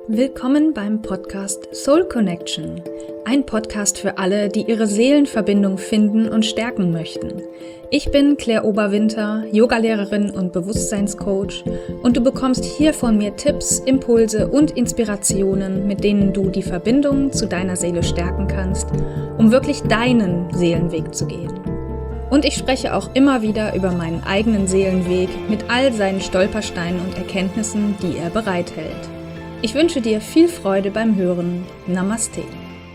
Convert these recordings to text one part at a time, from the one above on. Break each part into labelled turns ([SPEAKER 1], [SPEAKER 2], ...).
[SPEAKER 1] Willkommen beim Podcast Soul Connection, ein Podcast für alle, die ihre Seelenverbindung finden und stärken möchten. Ich bin Claire Oberwinter, Yogalehrerin und Bewusstseinscoach und du bekommst hier von mir Tipps, Impulse und Inspirationen, mit denen du die Verbindung zu deiner Seele stärken kannst, um wirklich deinen Seelenweg zu gehen. Und ich spreche auch immer wieder über meinen eigenen Seelenweg mit all seinen Stolpersteinen und Erkenntnissen, die er bereithält. Ich wünsche dir viel Freude beim Hören. Namaste.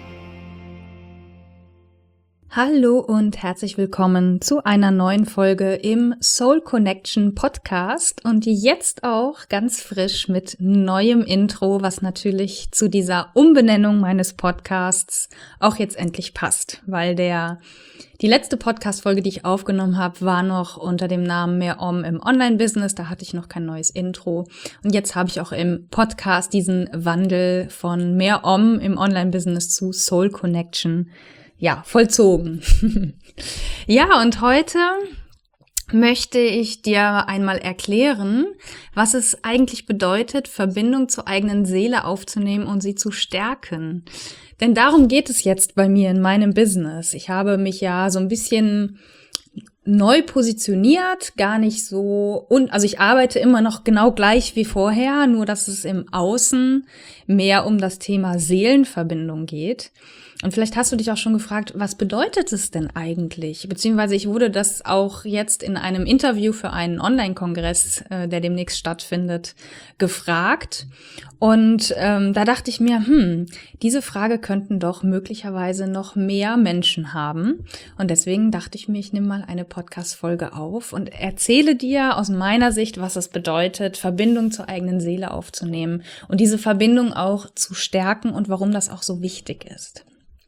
[SPEAKER 1] Hallo und herzlich willkommen zu einer neuen Folge im Soul Connection Podcast und jetzt auch ganz frisch mit neuem Intro, was natürlich zu dieser Umbenennung meines Podcasts auch jetzt endlich passt, weil die letzte Podcast-Folge, die ich aufgenommen habe, war noch unter dem Namen Mehr Om im Online-Business. Da hatte ich noch kein neues Intro. Und jetzt habe ich auch im Podcast diesen Wandel von Mehr Om im Online-Business zu Soul Connection, vollzogen. Ja, und heute möchte ich dir einmal erklären, was es eigentlich bedeutet, Verbindung zur eigenen Seele aufzunehmen und sie zu stärken. Denn darum geht es jetzt bei mir in meinem Business. Ich habe mich ja so ein bisschen neu positioniert, gar nicht so, also ich arbeite immer noch genau gleich wie vorher, nur dass es im Außen mehr um das Thema Seelenverbindung geht. Und vielleicht hast du dich auch schon gefragt, was bedeutet es denn eigentlich? Beziehungsweise ich wurde das auch jetzt in einem Interview für einen Online-Kongress, der demnächst stattfindet, gefragt. Und da dachte ich mir, diese Frage könnten doch möglicherweise noch mehr Menschen haben. Und deswegen dachte ich mir, ich nehme mal eine Podcast-Folge auf und erzähle dir aus meiner Sicht, was es bedeutet, Verbindung zur eigenen Seele aufzunehmen und diese Verbindung auch zu stärken und warum das auch so wichtig ist.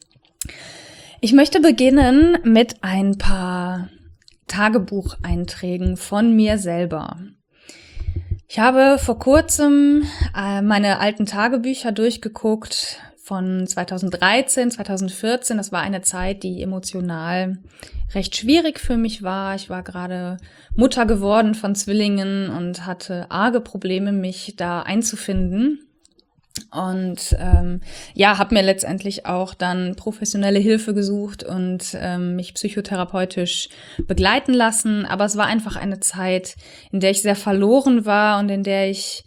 [SPEAKER 1] Ich möchte beginnen mit ein paar Tagebucheinträgen von mir selber. Ich habe vor kurzem meine alten Tagebücher durchgeguckt von 2013, 2014. Das war eine Zeit, die emotional recht schwierig für mich war. Ich war gerade Mutter geworden von Zwillingen und hatte arge Probleme, mich da einzufinden. Und habe mir letztendlich auch dann professionelle Hilfe gesucht und mich psychotherapeutisch begleiten lassen. Aber es war einfach eine Zeit, in der ich sehr verloren war und in der ich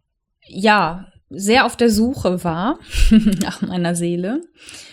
[SPEAKER 1] sehr auf der Suche war nach meiner Seele.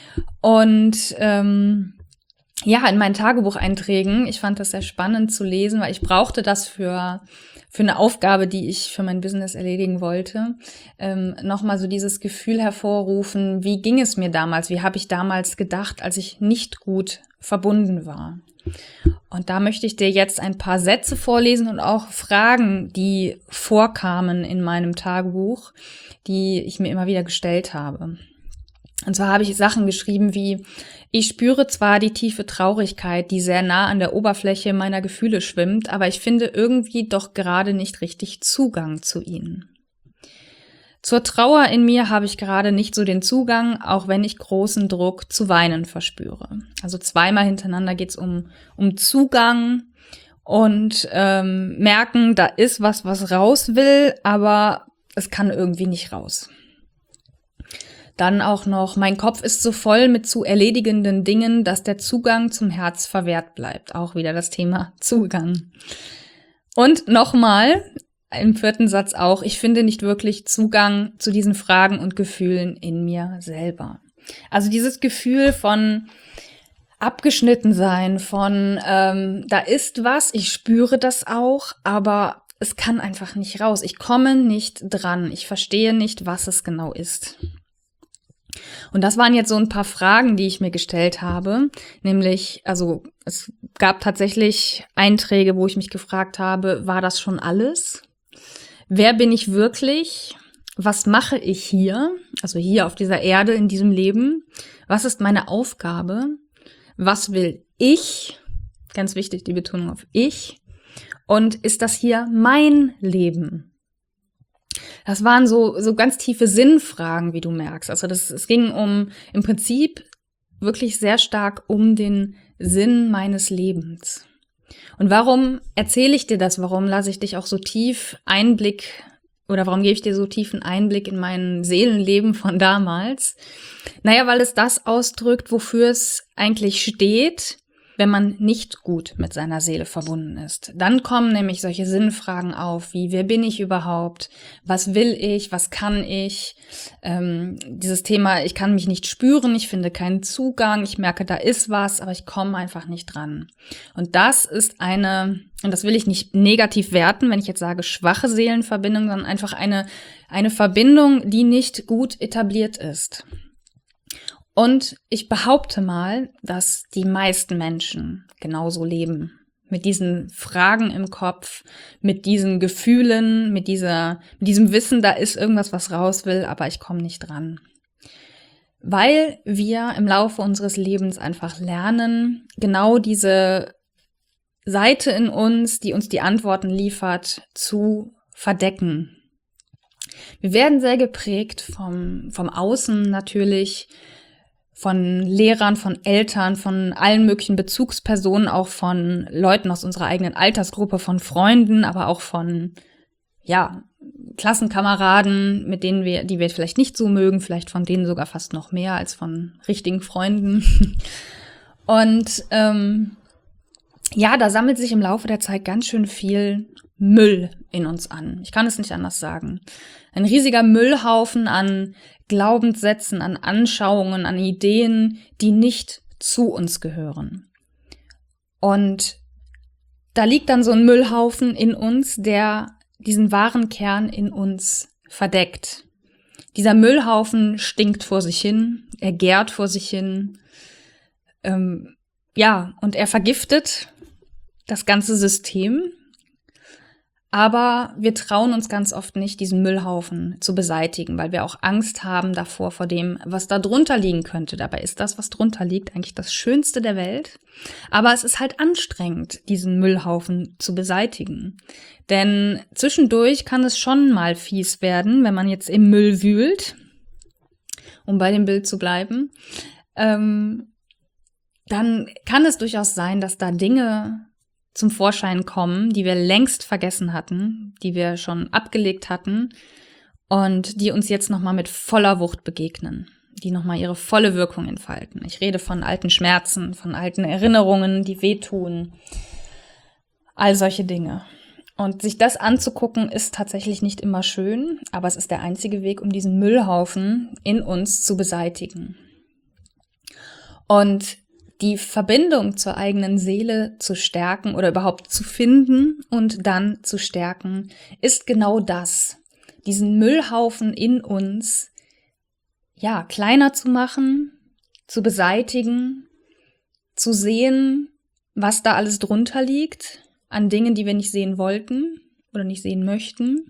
[SPEAKER 1] Und in meinen Tagebucheinträgen, ich fand das sehr spannend zu lesen, weil ich brauchte das für eine Aufgabe, die ich für mein Business erledigen wollte, nochmal so dieses Gefühl hervorrufen, wie ging es mir damals, wie habe ich damals gedacht, als ich nicht gut verbunden war. Und da möchte ich dir jetzt ein paar Sätze vorlesen und auch Fragen, die vorkamen in meinem Tagebuch, die ich mir immer wieder gestellt habe. Und zwar habe ich Sachen geschrieben wie: Ich spüre zwar die tiefe Traurigkeit, die sehr nah an der Oberfläche meiner Gefühle schwimmt, aber ich finde irgendwie doch gerade nicht richtig Zugang zu ihnen. Zur Trauer in mir habe ich gerade nicht so den Zugang, auch wenn ich großen Druck zu weinen verspüre. Also zweimal hintereinander geht es um Zugang und merken, da ist was raus will, aber es kann irgendwie nicht raus. Dann auch noch, mein Kopf ist so voll mit zu erledigenden Dingen, dass der Zugang zum Herz verwehrt bleibt. Auch wieder das Thema Zugang. Und nochmal, im 4. Satz auch, ich finde nicht wirklich Zugang zu diesen Fragen und Gefühlen in mir selber. Also dieses Gefühl von abgeschnitten sein, von da ist was, ich spüre das auch, aber es kann einfach nicht raus. Ich komme nicht dran. Ich verstehe nicht, was es genau ist. Und das waren jetzt so ein paar Fragen, die ich mir gestellt habe, nämlich, also es gab tatsächlich Einträge, wo ich mich gefragt habe, war das schon alles? Wer bin ich wirklich? Was mache ich hier? Also hier auf dieser Erde, in diesem Leben. Was ist meine Aufgabe? Was will ich? Ganz wichtig, die Betonung auf ich. Und ist das hier mein Leben? Das waren so ganz tiefe Sinnfragen, wie du merkst. Also es ging im Prinzip wirklich sehr stark um den Sinn meines Lebens. Und warum erzähle ich dir das? Warum lasse ich dich auch so tief Einblick oder warum gebe ich dir so tiefen Einblick in mein Seelenleben von damals? Naja, weil es das ausdrückt, wofür es eigentlich steht, wenn man nicht gut mit seiner Seele verbunden ist. Dann kommen nämlich solche Sinnfragen auf, wie, wer bin ich überhaupt? Was will ich? Was kann ich? Dieses Thema, ich kann mich nicht spüren, ich finde keinen Zugang, ich merke, da ist was, aber ich komme einfach nicht dran. Und das ist und das will ich nicht negativ werten, wenn ich jetzt sage schwache Seelenverbindung, sondern einfach eine Verbindung, die nicht gut etabliert ist. Und ich behaupte mal, dass die meisten Menschen genauso leben. Mit diesen Fragen im Kopf, mit diesen Gefühlen, mit diesem Wissen, da ist irgendwas, was raus will, aber ich komme nicht dran. Weil wir im Laufe unseres Lebens einfach lernen, genau diese Seite in uns, die uns die Antworten liefert, zu verdecken. Wir werden sehr geprägt vom Außen natürlich, von Lehrern, von Eltern, von allen möglichen Bezugspersonen, auch von Leuten aus unserer eigenen Altersgruppe, von Freunden, aber auch von, Klassenkameraden, die wir vielleicht nicht so mögen, vielleicht von denen sogar fast noch mehr als von richtigen Freunden. Und da sammelt sich im Laufe der Zeit ganz schön viel Müll in uns an. Ich kann es nicht anders sagen. Ein riesiger Müllhaufen an Glaubenssätzen, an Anschauungen, an Ideen, die nicht zu uns gehören. Und da liegt dann so ein Müllhaufen in uns, der diesen wahren Kern in uns verdeckt. Dieser Müllhaufen stinkt vor sich hin, er gärt vor sich hin, und er vergiftet das ganze System. Aber wir trauen uns ganz oft nicht, diesen Müllhaufen zu beseitigen, weil wir auch Angst haben davor, vor dem, was da drunter liegen könnte. Dabei ist das, was drunter liegt, eigentlich das Schönste der Welt. Aber es ist halt anstrengend, diesen Müllhaufen zu beseitigen. Denn zwischendurch kann es schon mal fies werden, wenn man jetzt im Müll wühlt, um bei dem Bild zu bleiben. Dann kann es durchaus sein, dass da Dinge zum Vorschein kommen, die wir längst vergessen hatten, die wir schon abgelegt hatten und die uns jetzt nochmal mit voller Wucht begegnen, die nochmal ihre volle Wirkung entfalten. Ich rede von alten Schmerzen, von alten Erinnerungen, die wehtun, all solche Dinge. Und sich das anzugucken, ist tatsächlich nicht immer schön, aber es ist der einzige Weg, um diesen Müllhaufen in uns zu beseitigen. Und die Verbindung zur eigenen Seele zu stärken oder überhaupt zu finden und dann zu stärken, ist genau das. Diesen Müllhaufen in uns, kleiner zu machen, zu beseitigen, zu sehen, was da alles drunter liegt, an Dingen, die wir nicht sehen wollten oder nicht sehen möchten.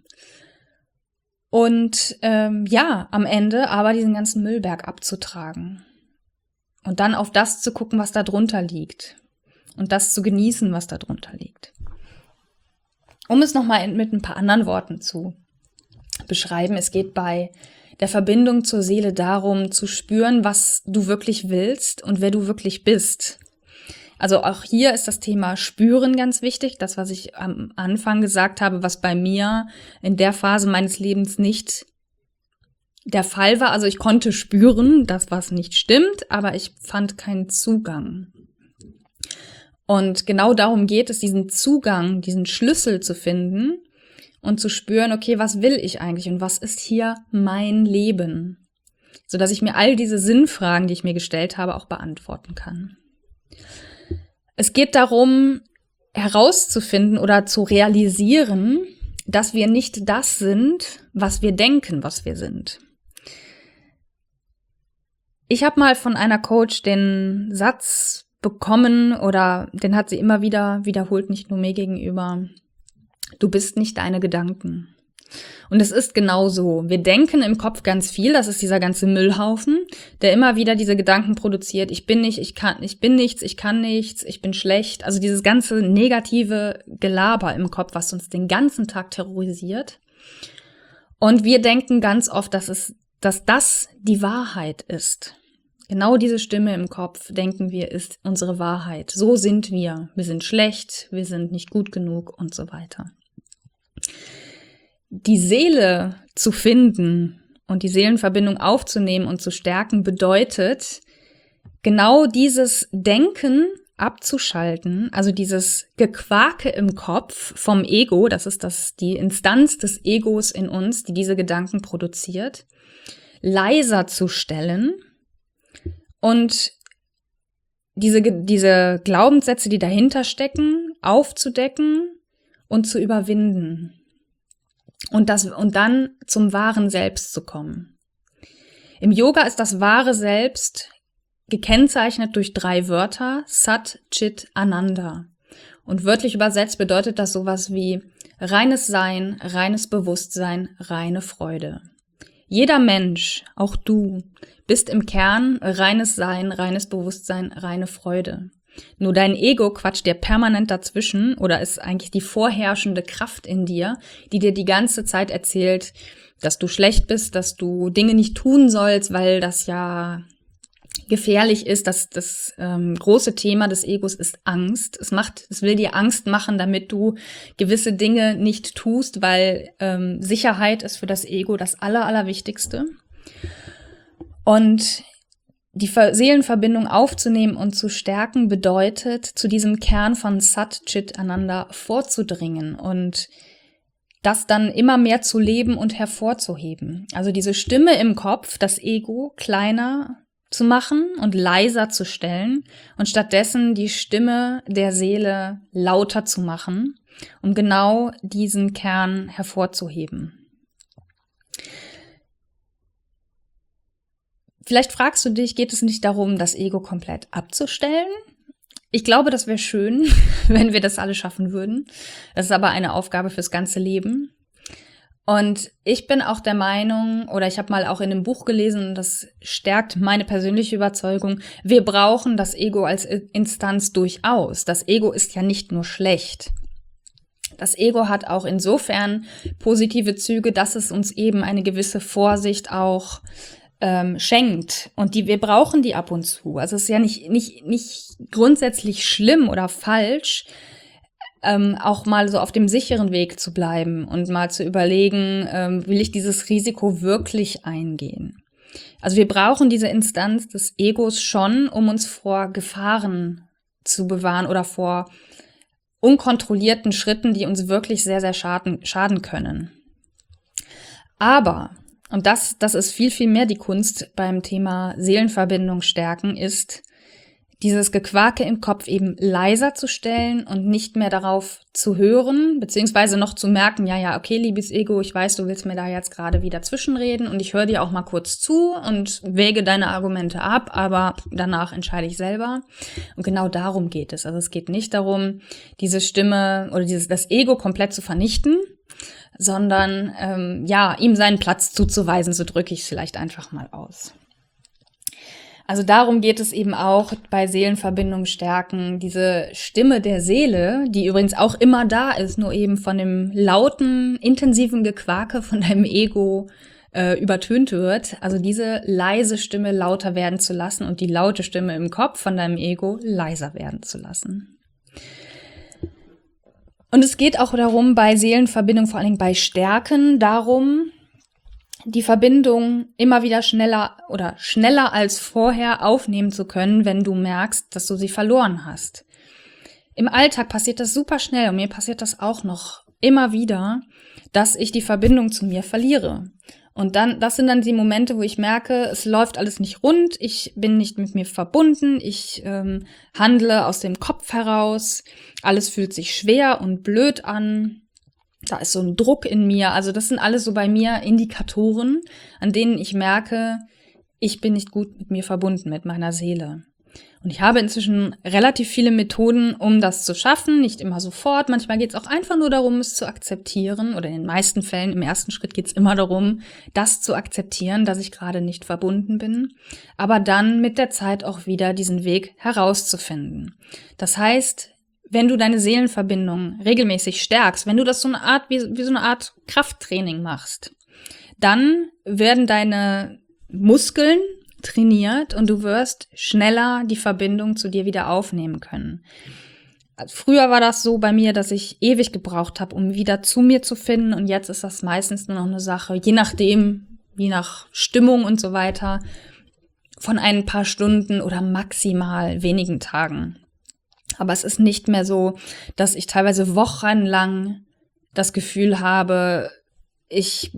[SPEAKER 1] Und am Ende aber diesen ganzen Müllberg abzutragen. Und dann auf das zu gucken, was da drunter liegt. Und das zu genießen, was da drunter liegt. Um es nochmal mit ein paar anderen Worten zu beschreiben, es geht bei der Verbindung zur Seele darum, zu spüren, was du wirklich willst und wer du wirklich bist. Also auch hier ist das Thema Spüren ganz wichtig. Das, was ich am Anfang gesagt habe, was bei mir in der Phase meines Lebens nicht der Fall war. Also ich konnte spüren, dass was nicht stimmt, aber ich fand keinen Zugang. Und genau darum geht es, diesen Zugang, diesen Schlüssel zu finden und zu spüren, okay, was will ich eigentlich und was ist hier mein Leben? Sodass ich mir all diese Sinnfragen, die ich mir gestellt habe, auch beantworten kann. Es geht darum, herauszufinden oder zu realisieren, dass wir nicht das sind, was wir denken, was wir sind. Ich habe mal von einer Coach den Satz bekommen, oder den hat sie immer wieder wiederholt, nicht nur mir gegenüber: Du bist nicht deine Gedanken. Und es ist genau so. Wir denken im Kopf ganz viel, das ist dieser ganze Müllhaufen, der immer wieder diese Gedanken produziert: Ich bin nicht, ich bin nichts, ich kann nichts, ich bin schlecht. Also dieses ganze negative Gelaber im Kopf, was uns den ganzen Tag terrorisiert. Und wir denken ganz oft, dass das die Wahrheit ist. Genau diese Stimme im Kopf, denken wir, ist unsere Wahrheit. So sind wir. Wir sind schlecht, wir sind nicht gut genug und so weiter. die Seele zu finden und die Seelenverbindung aufzunehmen und zu stärken, bedeutet, genau dieses Denken abzuschalten, also dieses Gequake im Kopf vom Ego, das ist die Instanz des Egos in uns, die diese Gedanken produziert, leiser zu stellen und diese Glaubenssätze, die dahinter stecken, aufzudecken und zu überwinden und dann zum wahren Selbst zu kommen. Im Yoga ist das wahre Selbst gekennzeichnet durch 3 Wörter, Sat, Chit, Ananda. Und wörtlich übersetzt bedeutet das sowas wie reines Sein, reines Bewusstsein, reine Freude. Jeder Mensch, auch du, bist im Kern reines Sein, reines Bewusstsein, reine Freude. Nur dein Ego quatscht dir permanent dazwischen oder ist eigentlich die vorherrschende Kraft in dir, die dir die ganze Zeit erzählt, dass du schlecht bist, dass du Dinge nicht tun sollst, weil das ja gefährlich ist. Das große Thema des Egos ist Angst. Es will dir Angst machen, damit du gewisse Dinge nicht tust, weil Sicherheit ist für das Ego das Allerwichtigste. Und die Seelenverbindung aufzunehmen und zu stärken bedeutet, zu diesem Kern von Sat, Chit, Ananda vorzudringen und das dann immer mehr zu leben und hervorzuheben. Also diese Stimme im Kopf, das Ego, kleiner zu machen und leiser zu stellen und stattdessen die Stimme der Seele lauter zu machen, um genau diesen Kern hervorzuheben. Vielleicht fragst du dich, geht es nicht darum, das Ego komplett abzustellen? Ich glaube, das wäre schön, wenn wir das alle schaffen würden. Das ist aber eine Aufgabe fürs ganze Leben. Und ich bin auch der Meinung, oder ich habe mal auch in einem Buch gelesen, das stärkt meine persönliche Überzeugung, wir brauchen das Ego als Instanz durchaus. Das Ego ist ja nicht nur schlecht. Das Ego hat auch insofern positive Züge, dass es uns eben eine gewisse Vorsicht auch schenkt. Und wir brauchen die ab und zu. Also es ist ja nicht grundsätzlich schlimm oder falsch, auch mal so auf dem sicheren Weg zu bleiben und mal zu überlegen, will ich dieses Risiko wirklich eingehen? Also wir brauchen diese Instanz des Egos schon, um uns vor Gefahren zu bewahren oder vor unkontrollierten Schritten, die uns wirklich sehr, sehr schaden können. Aber, und das ist viel, viel mehr die Kunst beim Thema Seelenverbindung stärken, ist, dieses Gequake im Kopf eben leiser zu stellen und nicht mehr darauf zu hören, beziehungsweise noch zu merken, ja, okay, liebes Ego, ich weiß, du willst mir da jetzt gerade wieder zwischenreden und ich höre dir auch mal kurz zu und wäge deine Argumente ab, aber danach entscheide ich selber. Und genau darum geht es. Also es geht nicht darum, diese Stimme oder das Ego komplett zu vernichten, sondern ihm seinen Platz zuzuweisen, so drücke ich es vielleicht einfach mal aus. Also darum geht es eben auch bei Seelenverbindung stärken, diese Stimme der Seele, die übrigens auch immer da ist, nur eben von dem lauten, intensiven Gequake von deinem Ego übertönt wird. Also diese leise Stimme lauter werden zu lassen und die laute Stimme im Kopf von deinem Ego leiser werden zu lassen. Und es geht auch darum, bei Seelenverbindung, vor allen Dingen bei Stärken, darum, die Verbindung immer wieder schneller als vorher aufnehmen zu können, wenn du merkst, dass du sie verloren hast. Im Alltag passiert das super schnell und mir passiert das auch noch immer wieder, dass ich die Verbindung zu mir verliere. Und das sind dann die Momente, wo ich merke, es läuft alles nicht rund, ich bin nicht mit mir verbunden, ich handle aus dem Kopf heraus, alles fühlt sich schwer und blöd an. Da ist so ein Druck in mir. Also das sind alles so bei mir Indikatoren, an denen ich merke, ich bin nicht gut mit mir verbunden, mit meiner Seele. Und ich habe inzwischen relativ viele Methoden, um das zu schaffen. Nicht immer sofort. Manchmal geht es auch einfach nur darum, es zu akzeptieren. Oder in den meisten Fällen, im ersten Schritt geht es immer darum, das zu akzeptieren, dass ich gerade nicht verbunden bin. Aber dann mit der Zeit auch wieder diesen Weg herauszufinden. Das heißt, wenn du deine Seelenverbindung regelmäßig stärkst, wenn du das so eine Art, wie so eine Art Krafttraining machst, dann werden deine Muskeln trainiert und du wirst schneller die Verbindung zu dir wieder aufnehmen können. früher war das so bei mir, dass ich ewig gebraucht habe, um wieder zu mir zu finden. Und jetzt ist das meistens nur noch eine Sache, je nachdem, je nach Stimmung und so weiter, von ein paar Stunden oder maximal wenigen Tagen. Aber es ist nicht mehr so, dass ich teilweise wochenlang das Gefühl habe, ich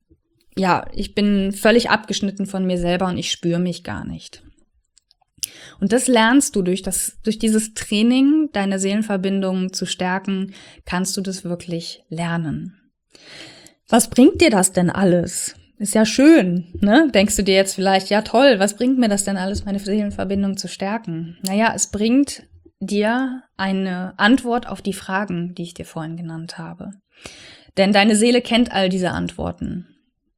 [SPEAKER 1] bin völlig abgeschnitten von mir selber und ich spüre mich gar nicht. Und das lernst du durch dieses Training, deine Seelenverbindung zu stärken, kannst du das wirklich lernen. Was bringt dir das denn alles? Ist ja schön, ne? Denkst du dir jetzt vielleicht, ja toll, was bringt mir das denn alles, meine Seelenverbindung zu stärken? Naja, es bringt dir eine Antwort auf die Fragen, die ich dir vorhin genannt habe. Denn deine Seele kennt all diese Antworten.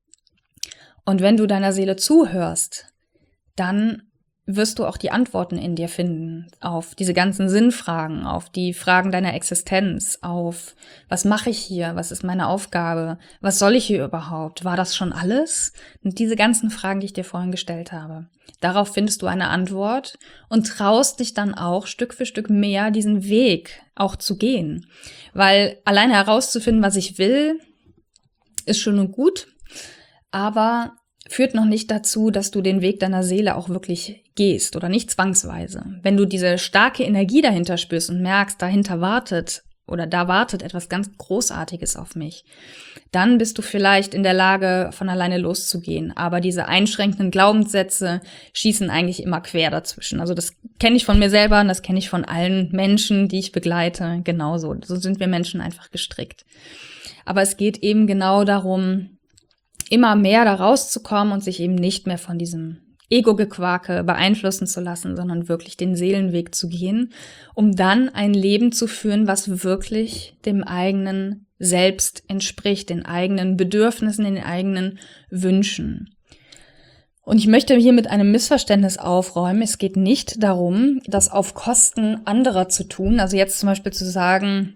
[SPEAKER 1] Und wenn du deiner Seele zuhörst, dann wirst du auch die Antworten in dir finden auf diese ganzen Sinnfragen, auf die Fragen deiner Existenz, auf was mache ich hier, was ist meine Aufgabe, was soll ich hier überhaupt, war das schon alles? Und diese ganzen Fragen, die ich dir vorhin gestellt habe. Darauf findest du eine Antwort und traust dich dann auch Stück für Stück mehr, diesen Weg auch zu gehen. Weil alleine herauszufinden, was ich will, ist schön und gut, aber führt noch nicht dazu, dass du den Weg deiner Seele auch wirklich gehst oder nicht zwangsweise. Wenn du diese starke Energie dahinter spürst und merkst, da wartet etwas ganz Großartiges auf mich, dann bist du vielleicht in der Lage, von alleine loszugehen. Aber diese einschränkenden Glaubenssätze schießen eigentlich immer quer dazwischen. Also das kenne ich von mir selber und das kenne ich von allen Menschen, die ich begleite. Genauso. So sind wir Menschen einfach gestrickt. Aber es geht eben genau darum, immer mehr da rauszukommen und sich eben nicht mehr von diesem Ego-Gequake beeinflussen zu lassen, sondern wirklich den Seelenweg zu gehen, um dann ein Leben zu führen, was wirklich dem eigenen Selbst entspricht, den eigenen Bedürfnissen, den eigenen Wünschen. Und ich möchte hier mit einem Missverständnis aufräumen. Es geht nicht darum, das auf Kosten anderer zu tun. Also jetzt zum Beispiel zu sagen,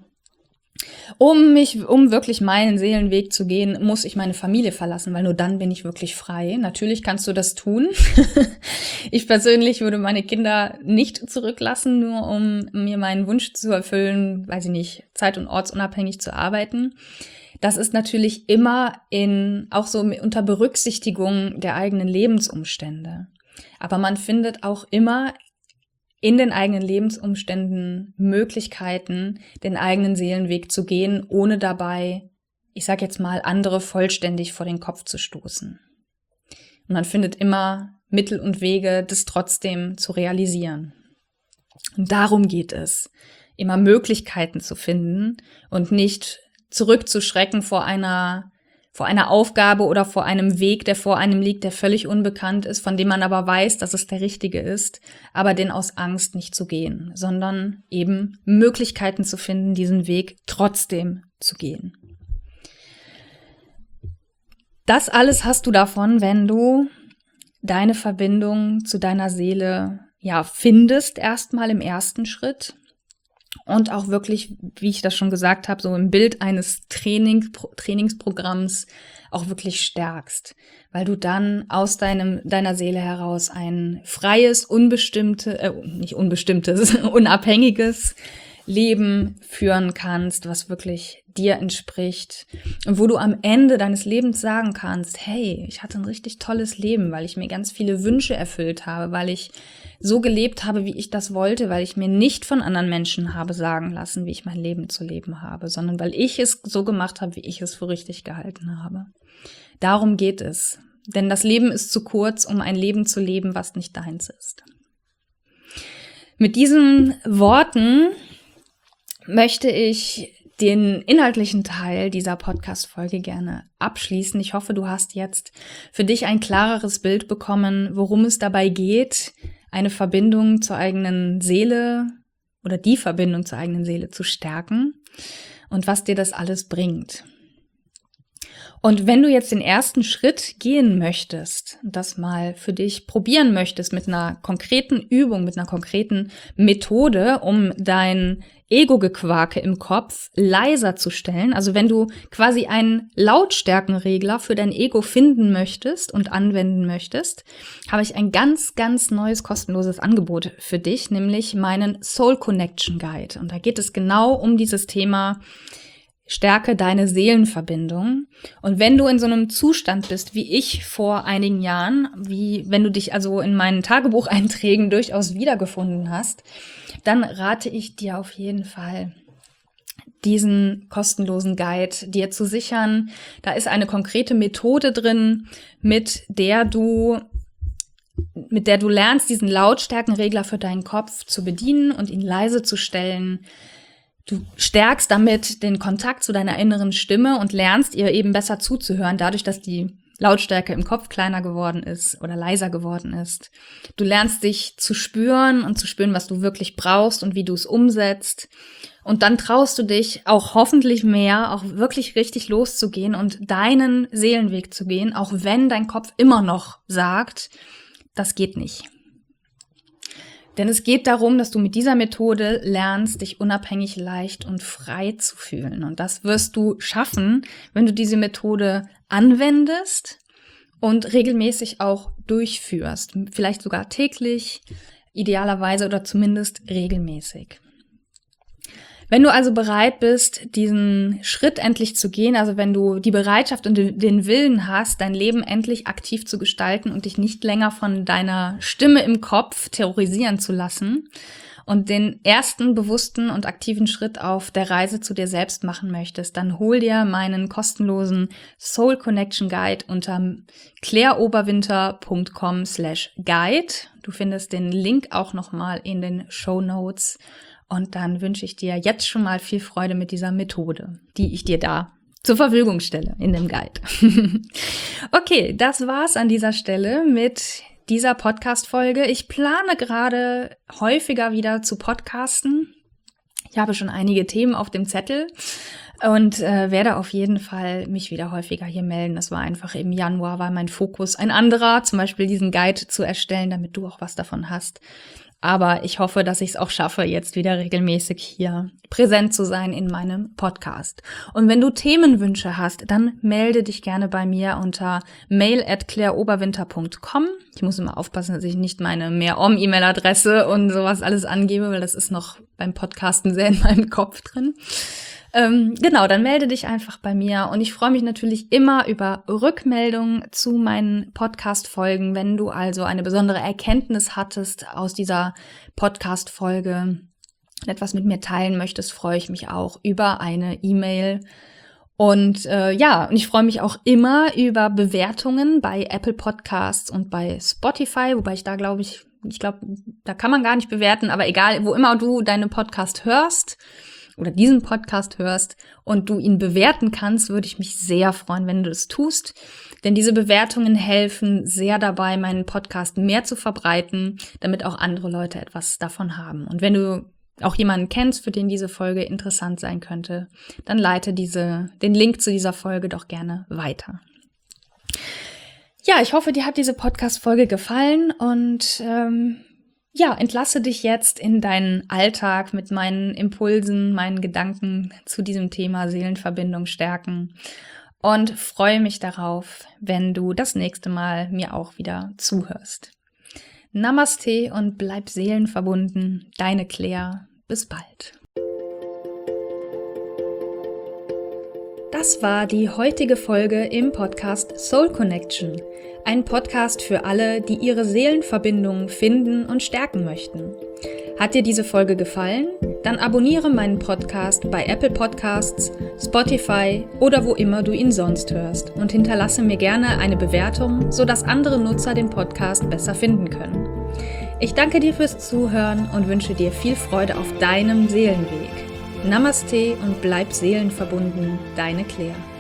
[SPEAKER 1] um wirklich meinen Seelenweg zu gehen, muss ich meine Familie verlassen, weil nur dann bin ich wirklich frei. Natürlich kannst du das tun. Ich persönlich würde meine Kinder nicht zurücklassen, nur um mir meinen Wunsch zu erfüllen, weiß ich nicht, zeit- und ortsunabhängig zu arbeiten. Das ist natürlich immer auch so unter Berücksichtigung der eigenen Lebensumstände. Aber man findet auch immer in den eigenen Lebensumständen Möglichkeiten, den eigenen Seelenweg zu gehen, ohne dabei, ich sage jetzt mal, andere vollständig vor den Kopf zu stoßen. Und man findet immer Mittel und Wege, das trotzdem zu realisieren. Und darum geht es, immer Möglichkeiten zu finden und nicht zurückzuschrecken vor einer Aufgabe oder vor einem Weg, der vor einem liegt, der völlig unbekannt ist, von dem man aber weiß, dass es der richtige ist, aber den aus Angst nicht zu gehen, sondern eben Möglichkeiten zu finden, diesen Weg trotzdem zu gehen. Das alles hast du davon, wenn du deine Verbindung zu deiner Seele findest, erstmal im ersten Schritt. Und auch wirklich, wie ich das schon gesagt habe, so im Bild eines Trainingsprogramms auch wirklich stärkst, weil du dann aus deiner Seele heraus ein freies, unabhängiges Leben führen kannst, was wirklich dir entspricht und wo du am Ende deines Lebens sagen kannst, hey, ich hatte ein richtig tolles Leben, weil ich mir ganz viele Wünsche erfüllt habe, weil ich so gelebt habe, wie ich das wollte, weil ich mir nicht von anderen Menschen habe sagen lassen, wie ich mein Leben zu leben habe, sondern weil ich es so gemacht habe, wie ich es für richtig gehalten habe. Darum geht es. Denn das Leben ist zu kurz, um ein Leben zu leben, was nicht deins ist. Mit diesen Worten möchte ich den inhaltlichen Teil dieser Podcast-Folge gerne abschließen. Ich hoffe, du hast jetzt für dich ein klareres Bild bekommen, worum es dabei geht, eine Verbindung zur eigenen Seele oder die Verbindung zur eigenen Seele zu stärken und was dir das alles bringt. Und wenn du jetzt den ersten Schritt gehen möchtest, das mal für dich probieren möchtest mit einer konkreten Übung, mit einer konkreten Methode, um dein Ego-Gequake im Kopf leiser zu stellen, also wenn du quasi einen Lautstärkenregler für dein Ego finden möchtest und anwenden möchtest, habe ich ein ganz, ganz neues kostenloses Angebot für dich, nämlich meinen Soul Connection Guide. Und da geht es genau um dieses Thema: Stärke deine Seelenverbindung. Und wenn du in so einem Zustand bist, wie ich vor einigen Jahren, wie wenn du dich also in meinen Tagebucheinträgen durchaus wiedergefunden hast, dann rate ich dir auf jeden Fall, diesen kostenlosen Guide dir zu sichern. Da ist eine konkrete Methode drin, mit der du lernst, diesen Lautstärkenregler für deinen Kopf zu bedienen und ihn leise zu stellen. Du stärkst damit den Kontakt zu deiner inneren Stimme und lernst ihr eben besser zuzuhören, dadurch, dass die Lautstärke im Kopf kleiner geworden ist oder leiser geworden ist. Du lernst dich zu spüren und zu spüren, was du wirklich brauchst und wie du es umsetzt. Und dann traust du dich auch hoffentlich mehr, auch wirklich richtig loszugehen und deinen Seelenweg zu gehen, auch wenn dein Kopf immer noch sagt, das geht nicht. Denn es geht darum, dass du mit dieser Methode lernst, dich unabhängig, leicht und frei zu fühlen. Und das wirst du schaffen, wenn du diese Methode anwendest und regelmäßig auch durchführst. Vielleicht sogar täglich, idealerweise oder zumindest regelmäßig. Wenn du also bereit bist, diesen Schritt endlich zu gehen, also wenn du die Bereitschaft und den Willen hast, dein Leben endlich aktiv zu gestalten und dich nicht länger von deiner Stimme im Kopf terrorisieren zu lassen und den ersten bewussten und aktiven Schritt auf der Reise zu dir selbst machen möchtest, dann hol dir meinen kostenlosen Soul Connection Guide unter claireoberwinter.com/guide. Du findest den Link auch nochmal in den Shownotes. Und dann wünsche ich dir jetzt schon mal viel Freude mit dieser Methode, die ich dir da zur Verfügung stelle in dem Guide. Okay, das war's an dieser Stelle mit dieser Podcast-Folge. Ich plane gerade häufiger wieder zu podcasten. Ich habe schon einige Themen auf dem Zettel und werde auf jeden Fall mich wieder häufiger hier melden. Das war einfach im Januar, war mein Fokus ein anderer, zum Beispiel diesen Guide zu erstellen, damit du auch was davon hast. Aber ich hoffe, dass ich es auch schaffe, jetzt wieder regelmäßig hier präsent zu sein in meinem Podcast. Und wenn du Themenwünsche hast, dann melde dich gerne bei mir unter mail@claireoberwinter.com. Ich muss immer aufpassen, dass ich nicht meine Mehr-Om-E-Mail-Adresse und sowas alles angebe, weil das ist noch beim Podcasten sehr in meinem Kopf drin. Genau, dann melde dich einfach bei mir und ich freue mich natürlich immer über Rückmeldungen zu meinen Podcast-Folgen. Wenn du also eine besondere Erkenntnis hattest aus dieser Podcast-Folge, etwas mit mir teilen möchtest, freue ich mich auch über eine E-Mail. Und und ich freue mich auch immer über Bewertungen bei Apple Podcasts und bei Spotify, wobei ich da glaube, da kann man gar nicht bewerten, aber egal, wo immer du deine Podcast hörst, oder diesen Podcast hörst und du ihn bewerten kannst, würde ich mich sehr freuen, wenn du das tust. Denn diese Bewertungen helfen sehr dabei, meinen Podcast mehr zu verbreiten, damit auch andere Leute etwas davon haben. Und wenn du auch jemanden kennst, für den diese Folge interessant sein könnte, dann leite den Link zu dieser Folge doch gerne weiter. Ja, ich hoffe, dir hat diese Podcast-Folge gefallen und entlasse dich jetzt in deinen Alltag mit meinen Impulsen, meinen Gedanken zu diesem Thema Seelenverbindung stärken und freue mich darauf, wenn du das nächste Mal mir auch wieder zuhörst. Namaste und bleib seelenverbunden, deine Claire. Bis bald. Das war die heutige Folge im Podcast Soul Connection. Ein Podcast für alle, die ihre Seelenverbindung finden und stärken möchten. Hat dir diese Folge gefallen? Dann abonniere meinen Podcast bei Apple Podcasts, Spotify oder wo immer du ihn sonst hörst und hinterlasse mir gerne eine Bewertung, sodass andere Nutzer den Podcast besser finden können. Ich danke dir fürs Zuhören und wünsche dir viel Freude auf deinem Seelenweg. Namaste und bleib seelenverbunden, deine Claire.